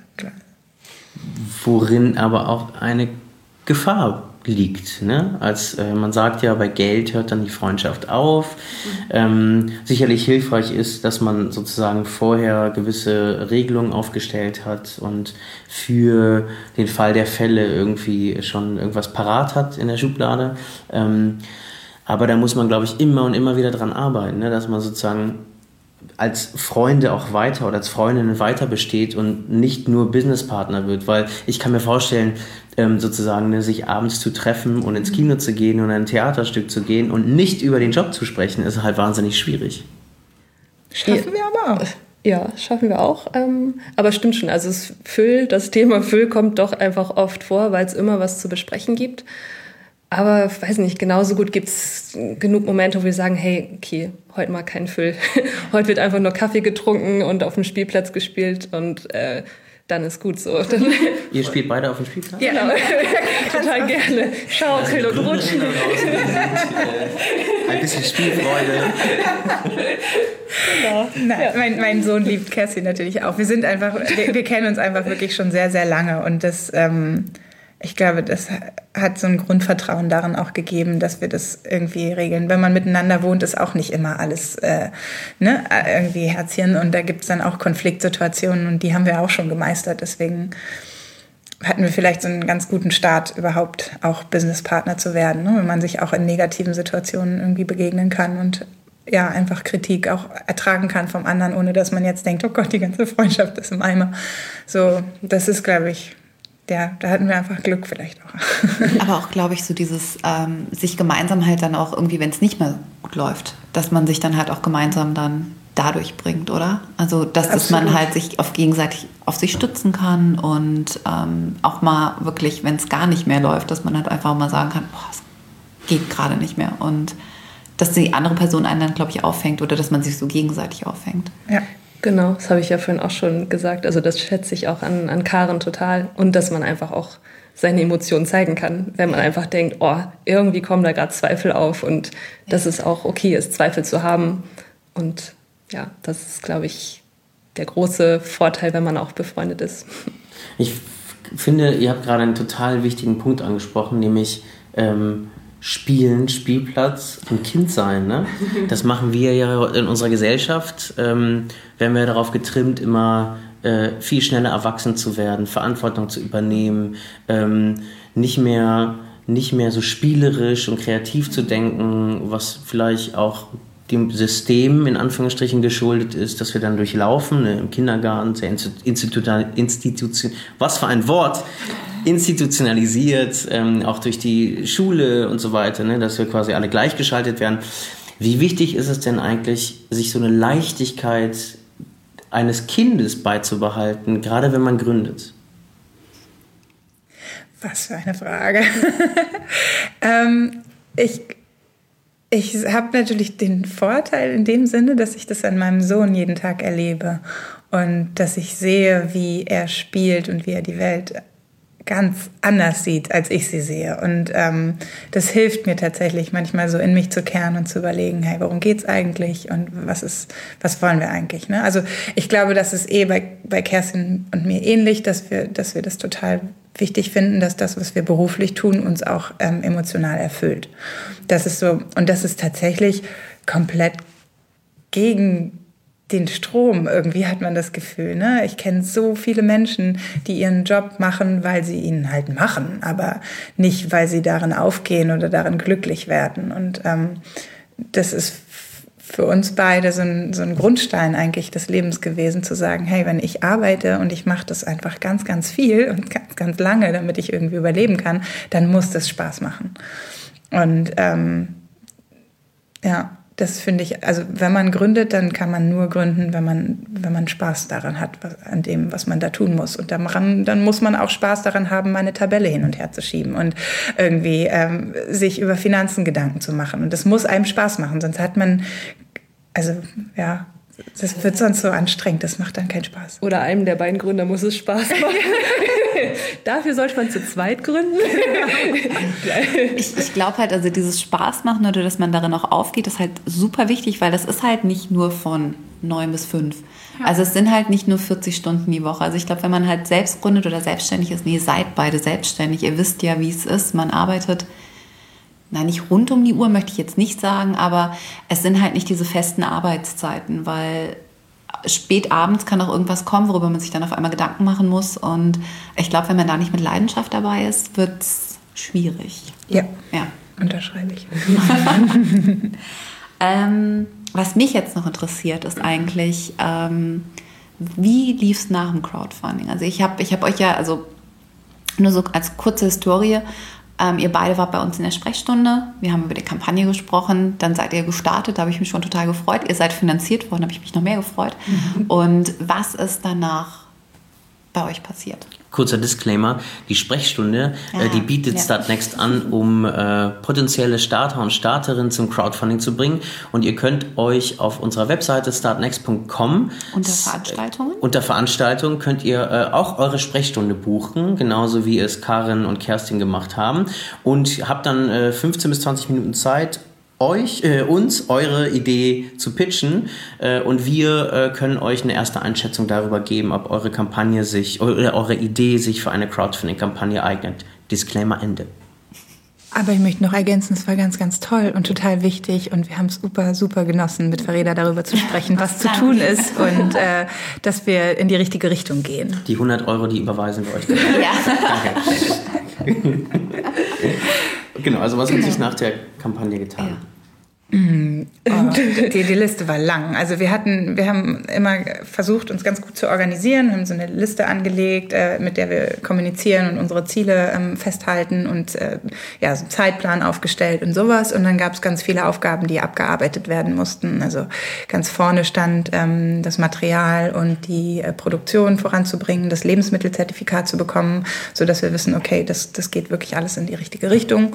Worin aber auch eine Gefahr liegt. Ne? Als äh, man sagt ja, bei Geld hört dann die Freundschaft auf. Mhm. Ähm, sicherlich hilfreich ist, dass man sozusagen vorher gewisse Regelungen aufgestellt hat und für den Fall der Fälle irgendwie schon irgendwas parat hat in der Schublade. Ähm, Aber da muss man, glaube ich, immer und immer wieder dran arbeiten, ne? Dass man sozusagen als Freunde auch weiter oder als Freundinnen weiter besteht und nicht nur Businesspartner wird. Weil ich kann mir vorstellen, ähm, sozusagen ne, sich abends zu treffen und ins Kino zu gehen und in ein Theaterstück zu gehen und nicht über den Job zu sprechen, ist halt wahnsinnig schwierig. Schaffen wir aber auch. Ja, schaffen wir auch. Ähm, aber stimmt schon, also das Füll, das Thema Füll kommt doch einfach oft vor, weil es immer was zu besprechen gibt. Aber ich weiß nicht, genauso gut gibt es genug Momente, wo wir sagen, hey, okay, heute mal kein Füll. Heute wird einfach nur Kaffee getrunken und auf dem Spielplatz gespielt und äh, dann ist gut so. Dann Ihr spielt beide auf dem Spielplatz? Ja, genau. Total gerne. Schaukeln und rutschen. Ein bisschen Spielfreude. Genau. Na, ja. mein, mein Sohn liebt Kerstin natürlich auch. Wir sind einfach, wir, wir kennen uns einfach wirklich schon sehr, sehr lange und das... Ähm, Ich glaube, das hat so ein Grundvertrauen darin auch gegeben, dass wir das irgendwie regeln. Wenn man miteinander wohnt, ist auch nicht immer alles äh, ne, irgendwie Herzchen. Und da gibt es dann auch Konfliktsituationen und die haben wir auch schon gemeistert. Deswegen hatten wir vielleicht so einen ganz guten Start, überhaupt auch Businesspartner zu werden, ne? Wenn man sich auch in negativen Situationen irgendwie begegnen kann und ja einfach Kritik auch ertragen kann vom anderen, ohne dass man jetzt denkt, oh Gott, die ganze Freundschaft ist im Eimer. So, das ist, glaube ich, ja, da hatten wir einfach Glück vielleicht auch. Aber auch, glaube ich, so dieses ähm, sich gemeinsam halt dann auch irgendwie, wenn es nicht mehr gut läuft, dass man sich dann halt auch gemeinsam dann dadurch bringt, oder? Also, dass, dass man halt sich auf gegenseitig auf sich stützen kann und ähm, auch mal wirklich, wenn es gar nicht mehr läuft, dass man halt einfach mal sagen kann, boah, es geht gerade nicht mehr. Und dass die andere Person einen dann, glaube ich, auffängt oder dass man sich so gegenseitig auffängt. Ja. Genau, das habe ich ja vorhin auch schon gesagt. Also das schätze ich auch an, an Karen total. Und dass man einfach auch seine Emotionen zeigen kann, wenn man einfach denkt, oh, irgendwie kommen da gerade Zweifel auf und dass es auch okay ist, Zweifel zu haben. Und ja, das ist, glaube ich, der große Vorteil, wenn man auch befreundet ist. Ich finde, ihr habt gerade einen total wichtigen Punkt angesprochen, nämlich ähm, Spielen, Spielplatz und Kind sein. Ne? Das machen wir ja in unserer Gesellschaft. Ähm, werden wir darauf getrimmt, immer äh, viel schneller erwachsen zu werden, Verantwortung zu übernehmen, ähm, nicht mehr, nicht mehr so spielerisch und kreativ zu denken, was vielleicht auch dem System in Anführungsstrichen geschuldet ist, dass wir dann durchlaufen, ne, im Kindergarten, sehr institution, Institution, was für ein Wort, institutionalisiert, ähm, auch durch die Schule und so weiter, ne, dass wir quasi alle gleichgeschaltet werden. Wie wichtig ist es denn eigentlich, sich so eine Leichtigkeit eines Kindes beizubehalten, gerade wenn man gründet? Was für eine Frage. ähm, ich Ich habe natürlich den Vorteil in dem Sinne, dass ich das an meinem Sohn jeden Tag erlebe und dass ich sehe, wie er spielt und wie er die Welt ganz anders sieht, als ich sie sehe. Und ähm, das hilft mir tatsächlich manchmal so in mich zu kehren und zu überlegen, hey, worum geht's eigentlich und was ist, was wollen wir eigentlich? Ne? Also ich glaube, das ist eh bei, bei Kerstin und mir ähnlich, dass wir, dass wir das total wichtig finden, dass das, was wir beruflich tun, uns auch ähm, emotional erfüllt. Das ist so, und das ist tatsächlich komplett gegen den Strom. Irgendwie hat man das Gefühl, ne? Ich kenne so viele Menschen, die ihren Job machen, weil sie ihn halt machen, aber nicht, weil sie darin aufgehen oder darin glücklich werden. Und ähm, das ist für uns beide so ein, so ein Grundstein eigentlich des Lebens gewesen, zu sagen, hey, wenn ich arbeite und ich mache das einfach ganz, ganz viel und ganz, ganz lange, damit ich irgendwie überleben kann, dann muss das Spaß machen. Und ähm, ja, das finde ich, also wenn man gründet, dann kann man nur gründen, wenn man, wenn man Spaß daran hat, an dem, was man da tun muss. Und daran, dann muss man auch Spaß daran haben, meine Tabelle hin und her zu schieben und irgendwie ähm, sich über Finanzen Gedanken zu machen. Und das muss einem Spaß machen, sonst hat man, also ja, das wird sonst so anstrengend, das macht dann keinen Spaß. Oder einem der beiden Gründer muss es Spaß machen. Dafür sollte man zu zweit gründen. ich ich glaube halt, also dieses Spaß machen oder dass man darin auch aufgeht, ist halt super wichtig, weil das ist halt nicht nur von neun bis fünf. Ja. Also es sind halt nicht nur vierzig Stunden die Woche. Also ich glaube, wenn man halt selbst gründet oder selbstständig ist, nee, ihr seid beide selbstständig, ihr wisst ja, wie es ist, man arbeitet, na, nicht rund um die Uhr, möchte ich jetzt nicht sagen, aber es sind halt nicht diese festen Arbeitszeiten, weil spät abends kann auch irgendwas kommen, worüber man sich dann auf einmal Gedanken machen muss. Und ich glaube, wenn man da nicht mit Leidenschaft dabei ist, wird es schwierig. Ja, ja. Unterschreibe ich. ähm, was mich jetzt noch interessiert, ist eigentlich, ähm, wie lief es nach dem Crowdfunding? Also ich habe ich hab euch ja, also nur so als kurze Historie, Ähm, ihr beide wart bei uns in der Sprechstunde. Wir haben über die Kampagne gesprochen. Dann seid ihr gestartet. Da habe ich mich schon total gefreut. Ihr seid finanziert worden. Da habe ich mich noch mehr gefreut. Mhm. Und was ist danach bei euch passiert? Kurzer Disclaimer, die Sprechstunde, ja, äh, die bietet ja. Startnext an, um äh, potenzielle Starter und Starterinnen zum Crowdfunding zu bringen. Und ihr könnt euch auf unserer Webseite startnext punkt com unter Veranstaltungen? Äh, unter Veranstaltungen könnt ihr äh, auch eure Sprechstunde buchen, genauso wie es Karin und Kerstin gemacht haben. Und habt dann äh, fünfzehn bis zwanzig Minuten Zeit, euch, äh, uns eure Idee zu pitchen äh, und wir äh, können euch eine erste Einschätzung darüber geben, ob eure Kampagne sich oder eure Idee sich für eine Crowdfunding-Kampagne eignet. Disclaimer Ende. Aber ich möchte noch ergänzen, es war ganz, ganz toll und total wichtig und wir haben es super, super genossen, mit Farida darüber zu sprechen, was zu tun ist und äh, dass wir in die richtige Richtung gehen. Die hundert Euro, die überweisen wir euch. Ja. Danke. Genau, also was hat sich nach der Kampagne getan? Ja. Oh, die, die Liste war lang. Also wir hatten, wir haben immer versucht, uns ganz gut zu organisieren, wir haben so eine Liste angelegt, äh, mit der wir kommunizieren und unsere Ziele ähm, festhalten und äh, ja, so einen Zeitplan aufgestellt und sowas. Und dann gab es ganz viele Aufgaben, die abgearbeitet werden mussten. Also ganz vorne stand ähm, das Material und die äh, Produktion voranzubringen, das Lebensmittelzertifikat zu bekommen, sodass wir wissen, okay, das, das geht wirklich alles in die richtige Richtung.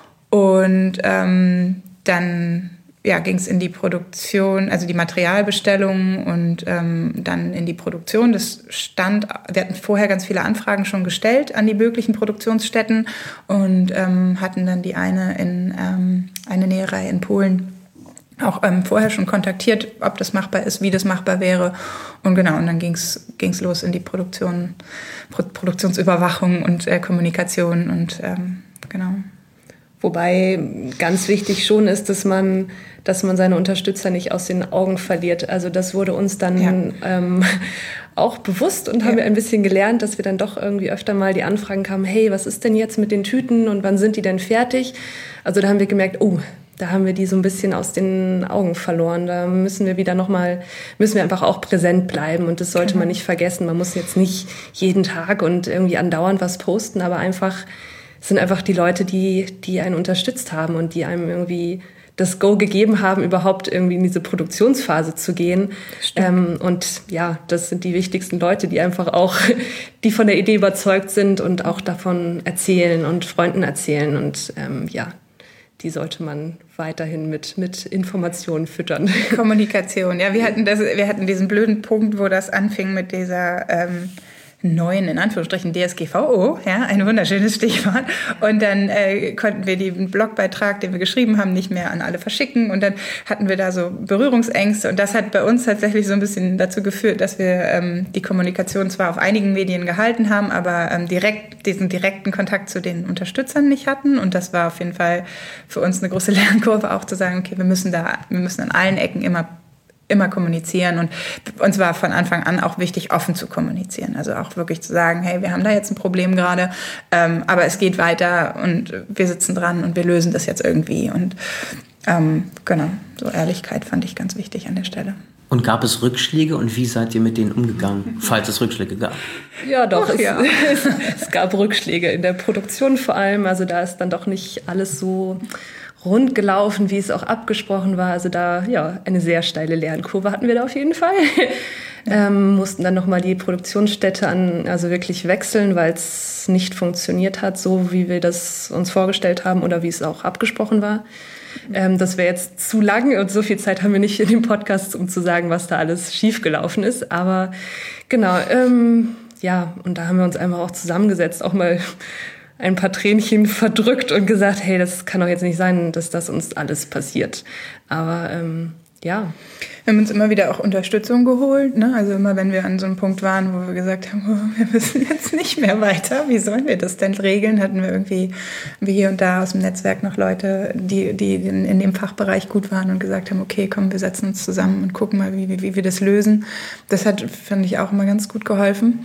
Und ähm, dann ja, ging es in die Produktion, also die Materialbestellung und ähm, dann in die Produktion. Das stand, wir hatten vorher ganz viele Anfragen schon gestellt an die möglichen Produktionsstätten und ähm, hatten dann die eine in ähm, eine Näherei in Polen auch ähm, vorher schon kontaktiert, ob das machbar ist, wie das machbar wäre. Und genau, und dann ging es los in die Produktion, Pro- Produktionsüberwachung und äh, Kommunikation und ähm, genau. Wobei ganz wichtig schon ist, dass man, dass man seine Unterstützer nicht aus den Augen verliert. Also das wurde uns dann ja. ähm, auch bewusst und haben ja. wir ein bisschen gelernt, dass wir dann doch irgendwie öfter mal die Anfragen kamen, hey, was ist denn jetzt mit den Tüten und wann sind die denn fertig? Also da haben wir gemerkt, oh, da haben wir die so ein bisschen aus den Augen verloren. Da müssen wir wieder nochmal, müssen wir einfach auch präsent bleiben und das sollte genau. man nicht vergessen. Man muss jetzt nicht jeden Tag und irgendwie andauernd was posten, aber einfach es sind einfach die Leute, die, die einen unterstützt haben und die einem irgendwie das Go gegeben haben, überhaupt irgendwie in diese Produktionsphase zu gehen. Ähm, und ja, das sind die wichtigsten Leute, die einfach auch, die von der Idee überzeugt sind und auch davon erzählen und Freunden erzählen. Und ähm, ja, die sollte man weiterhin mit, mit Informationen füttern. Kommunikation, ja, wir hatten das, wir hatten diesen blöden Punkt, wo das anfing mit dieser ähm neuen, in Anführungsstrichen, D S G V O, ja, ein wunderschönes Stichwort. Und dann äh, konnten wir den Blogbeitrag, den wir geschrieben haben, nicht mehr an alle verschicken. Und dann hatten wir da so Berührungsängste. Und das hat bei uns tatsächlich so ein bisschen dazu geführt, dass wir ähm, die Kommunikation zwar auf einigen Medien gehalten haben, aber ähm, direkt diesen direkten Kontakt zu den Unterstützern nicht hatten. Und das war auf jeden Fall für uns eine große Lernkurve, auch zu sagen, okay, wir müssen da, wir müssen an allen Ecken immer immer kommunizieren und uns war von Anfang an auch wichtig, offen zu kommunizieren. Also auch wirklich zu sagen, hey, wir haben da jetzt ein Problem gerade, ähm, aber es geht weiter und wir sitzen dran und wir lösen das jetzt irgendwie. Und ähm, genau, so Ehrlichkeit fand ich ganz wichtig an der Stelle. Und gab es Rückschläge und wie seid ihr mit denen umgegangen, falls es Rückschläge gab? Ja, doch, Ach, es, ja. es, es gab Rückschläge in der Produktion vor allem. Also da ist dann doch nicht alles so rund gelaufen, wie es auch abgesprochen war. Also da, ja, eine sehr steile Lernkurve hatten wir da auf jeden Fall. Ja. Ähm, mussten dann nochmal die Produktionsstätte an, also wirklich wechseln, weil es nicht funktioniert hat, so wie wir das uns vorgestellt haben oder wie es auch abgesprochen war. Ähm, das wäre jetzt zu lang und so viel Zeit haben wir nicht in dem Podcast, um zu sagen, was da alles schiefgelaufen ist. Aber genau, ähm, ja, und da haben wir uns einfach auch zusammengesetzt, auch mal ein paar Tränchen verdrückt und gesagt, hey, das kann doch jetzt nicht sein, dass das uns alles passiert. Aber ähm, ja. Wir haben uns immer wieder auch Unterstützung geholt, ne? Also immer, wenn wir an so einem Punkt waren, wo wir gesagt haben, oh, wir müssen jetzt nicht mehr weiter, wie sollen wir das denn regeln, hatten wir irgendwie wie hier und da aus dem Netzwerk noch Leute, die, die in, in dem Fachbereich gut waren und gesagt haben, okay, komm, wir setzen uns zusammen und gucken mal, wie, wie, wie wir das lösen. Das hat, fand ich, auch immer ganz gut geholfen.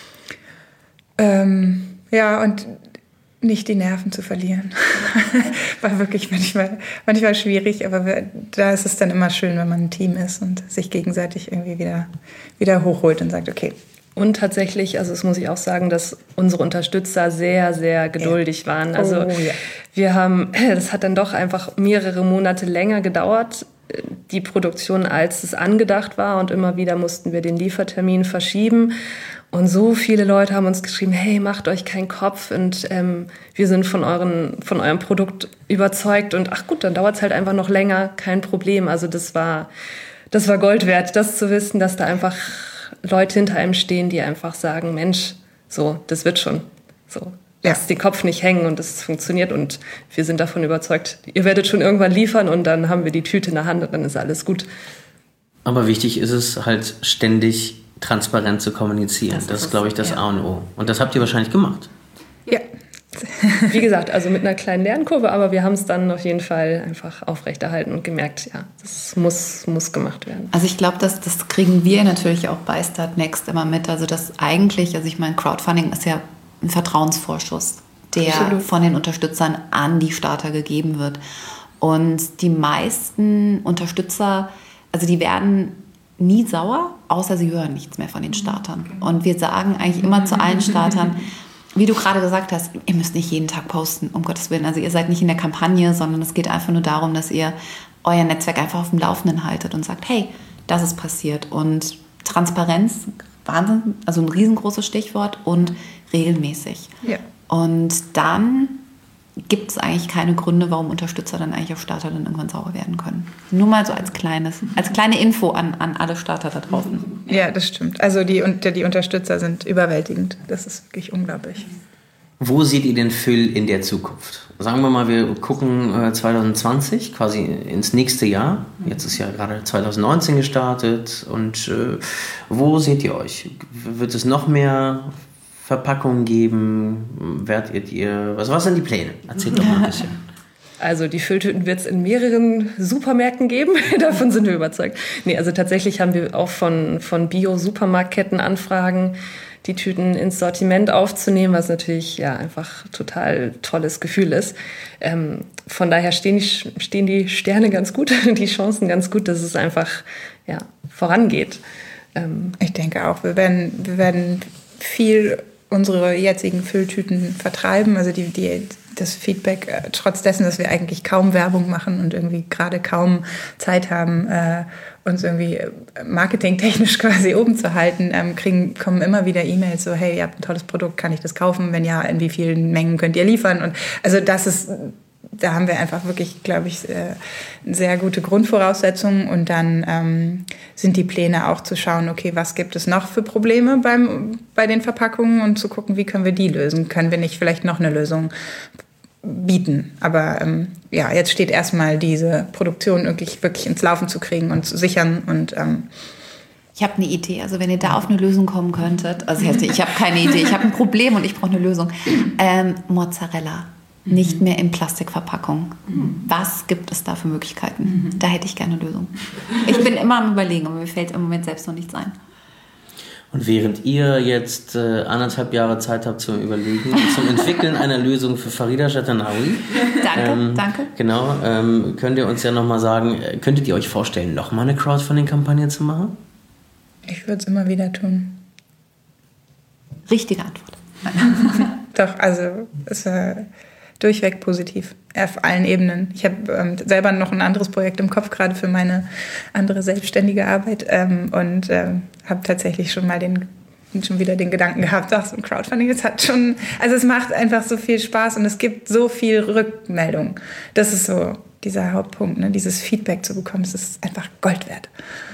Ähm, ja, und nicht die Nerven zu verlieren. War wirklich manchmal, manchmal schwierig, aber wir, da ist es dann immer schön, wenn man ein Team ist und sich gegenseitig irgendwie wieder, wieder hochholt und sagt, okay. Und tatsächlich, also das muss ich auch sagen, dass unsere Unterstützer sehr, sehr geduldig ja. waren. Also oh, ja. wir haben, das hat dann doch einfach mehrere Monate länger gedauert, die Produktion, als es angedacht war. Und immer wieder mussten wir den Liefertermin verschieben. Und so viele Leute haben uns geschrieben, hey, macht euch keinen Kopf und ähm, wir sind von, euren, von eurem Produkt überzeugt. Und ach gut, dann dauert es halt einfach noch länger, kein Problem. Also das war, das war Gold wert, das zu wissen, dass da einfach Leute hinter einem stehen, die einfach sagen, Mensch, so, das wird schon. So, lasst ja. den Kopf nicht hängen und es funktioniert. Und wir sind davon überzeugt, ihr werdet schon irgendwann liefern und dann haben wir die Tüte in der Hand und dann ist alles gut. Aber wichtig ist es halt ständig transparent zu kommunizieren. Das, das ist, glaube ich, das ja. A und O. Und das habt ihr wahrscheinlich gemacht. Ja. Wie gesagt, also mit einer kleinen Lernkurve, aber wir haben es dann auf jeden Fall einfach aufrechterhalten und gemerkt, ja, das muss, muss gemacht werden. Also ich glaube, das, das kriegen wir natürlich auch bei Start Next immer mit. Also das eigentlich, also ich meine, Crowdfunding ist ja ein Vertrauensvorschuss, der Absolut. von den Unterstützern an die Starter gegeben wird. Und die meisten Unterstützer, also die werden nie sauer, außer sie hören nichts mehr von den Startern. Und wir sagen eigentlich immer zu allen Startern, wie du gerade gesagt hast, ihr müsst nicht jeden Tag posten, um Gottes Willen. Also ihr seid nicht in der Kampagne, sondern es geht einfach nur darum, dass ihr euer Netzwerk einfach auf dem Laufenden haltet und sagt, hey, das ist passiert. Und Transparenz, Wahnsinn, also ein riesengroßes Stichwort, und regelmäßig. Ja. Und dann gibt es eigentlich keine Gründe, warum Unterstützer dann eigentlich auf Starter dann irgendwann sauer werden können. Nur mal so als kleines, als kleine Info an, an alle Starter da draußen. Ja, das stimmt. Also die, die Unterstützer sind überwältigend. Das ist wirklich unglaublich. Wo seht ihr den Füll in der Zukunft? Sagen wir mal, wir gucken äh, zwanzig zwanzig, quasi ins nächste Jahr. Jetzt ist ja gerade zwanzig neunzehn gestartet. Und äh, wo seht ihr euch? Wird es noch mehr Verpackungen geben? Werdet ihr, was, was sind die Pläne? Erzählt doch mal ein bisschen. Also die Fülltüten wird es in mehreren Supermärkten geben, davon sind wir überzeugt. Nee, also tatsächlich haben wir auch von, von Bio-Supermarktketten Anfragen, die Tüten ins Sortiment aufzunehmen, was natürlich ja einfach total tolles Gefühl ist. Ähm, von daher stehen die, stehen die Sterne ganz gut, die Chancen ganz gut, dass es einfach ja, vorangeht. Ähm, ich denke auch, wir werden, wir werden viel unsere jetzigen Fülltüten vertreiben. Also die, die, das Feedback, äh, trotz dessen, dass wir eigentlich kaum Werbung machen und irgendwie gerade kaum Zeit haben, äh, uns irgendwie marketingtechnisch quasi oben zu halten, ähm, kriegen, kommen immer wieder E-Mails so, hey, ihr habt ein tolles Produkt, kann ich das kaufen? Wenn ja, in wie vielen Mengen könnt ihr liefern? Und also das ist, da haben wir einfach wirklich, glaube ich, äh, sehr gute Grundvoraussetzungen. Und dann ähm, sind die Pläne auch zu schauen, okay, was gibt es noch für Probleme beim, bei den Verpackungen und zu gucken, wie können wir die lösen? Können wir nicht vielleicht noch eine Lösung bieten? Aber ähm, ja, jetzt steht erstmal diese Produktion wirklich, wirklich ins Laufen zu kriegen und zu sichern. Und ähm, ich habe eine Idee, also wenn ihr da auf eine Lösung kommen könntet, also ich habe keine Idee, ich habe ein Problem und ich brauche eine Lösung. Ähm, Mozzarella. Nicht mehr in Plastikverpackung. Mhm. Was gibt es da für Möglichkeiten? Mhm. Da hätte ich gerne eine Lösung. Ich bin immer am Überlegen, aber mir fällt im Moment selbst noch nichts ein. Und während ihr jetzt äh, anderthalb Jahre Zeit habt zum Überlegen, zum Entwickeln einer Lösung für Farida Chattanaoui. Danke, ähm, danke. Genau, ähm, könnt ihr uns ja nochmal sagen, könntet ihr euch vorstellen, nochmal eine Crowdfunding-Kampagne zu machen? Ich würde es immer wieder tun. Richtige Antwort. Doch, also es war durchweg positiv, auf allen Ebenen. Ich habe ähm, selber noch ein anderes Projekt im Kopf, gerade für meine andere selbstständige Arbeit ähm, und ähm, habe tatsächlich schon mal den, schon wieder den Gedanken gehabt, ach, so ein Crowdfunding, es hat schon, also es macht einfach so viel Spaß und es gibt so viel Rückmeldung. Das ist so dieser Hauptpunkt, ne? Dieses Feedback zu bekommen, das ist einfach Gold wert.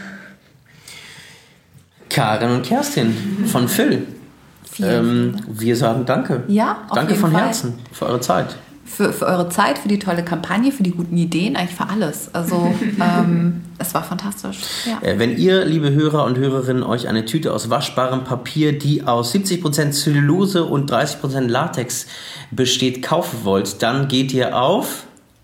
Karin und Kerstin von Phil. Ähm, wir sagen danke. Ja, auf danke jeden von Fall. Herzen für eure Zeit. Für, für eure Zeit, für die tolle Kampagne, für die guten Ideen, eigentlich für alles. Also ähm, es war fantastisch. Ja. Äh, wenn ihr, liebe Hörer und Hörerinnen, euch eine Tüte aus waschbarem Papier, die aus siebzig Prozent Zellulose und dreißig Prozent Latex besteht, kaufen wollt, dann geht ihr auf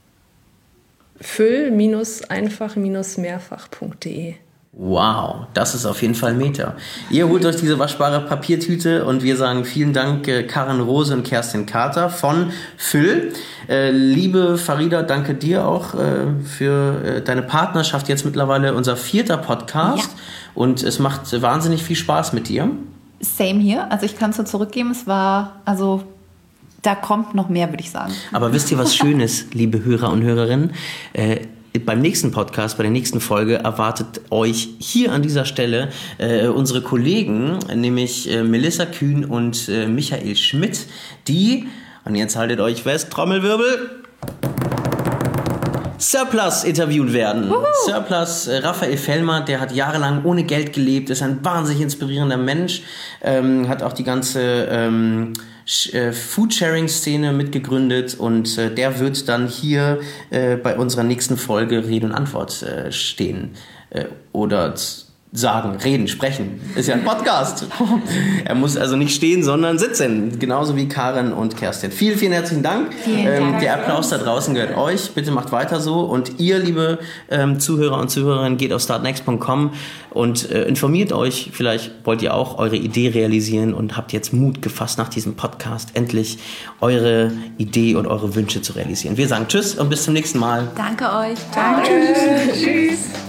füll-einfach-mehrfach punkt de. Wow, das ist auf jeden Fall Meta. Ihr holt euch diese waschbare Papiertüte und wir sagen vielen Dank äh, Karin Rose und Kerstin Carter von Füll. Äh, liebe Farida, danke dir auch äh, für äh, deine Partnerschaft. Jetzt mittlerweile unser vierter Podcast ja. Und es macht wahnsinnig viel Spaß mit dir. Same hier. Also ich kann es so zurückgeben. Es war, also da kommt noch mehr, würde ich sagen. Aber wisst ihr was Schönes, liebe Hörer und Hörerinnen? Äh, Beim nächsten Podcast, bei der nächsten Folge erwartet euch hier an dieser Stelle äh, unsere Kollegen, nämlich äh, Melissa Kühn und äh, Michael Schmidt, die, und jetzt haltet euch fest, Trommelwirbel, Surplus interviewt werden. Uhu. Surplus, äh, Raphael Fellmer, der hat jahrelang ohne Geld gelebt, ist ein wahnsinnig inspirierender Mensch, ähm, hat auch die ganze ähm, Foodsharing-Szene mitgegründet und äh, der wird dann hier äh, bei unserer nächsten Folge Rede und Antwort äh, stehen. Äh, oder sagen, reden, sprechen. Ist ja ein Podcast. Er muss also nicht stehen, sondern sitzen. Genauso wie Karin und Kerstin. Vielen, vielen herzlichen Dank. Vielen ähm, Dank. Der Applaus da draußen gehört euch. Bitte macht weiter so. Und ihr, liebe ähm, Zuhörer und Zuhörerinnen, geht auf startnext punkt com und äh, informiert euch. Vielleicht wollt ihr auch eure Idee realisieren und habt jetzt Mut gefasst, nach diesem Podcast endlich eure Idee und eure Wünsche zu realisieren. Wir sagen Tschüss und bis zum nächsten Mal. Danke euch. Danke. Tschüss.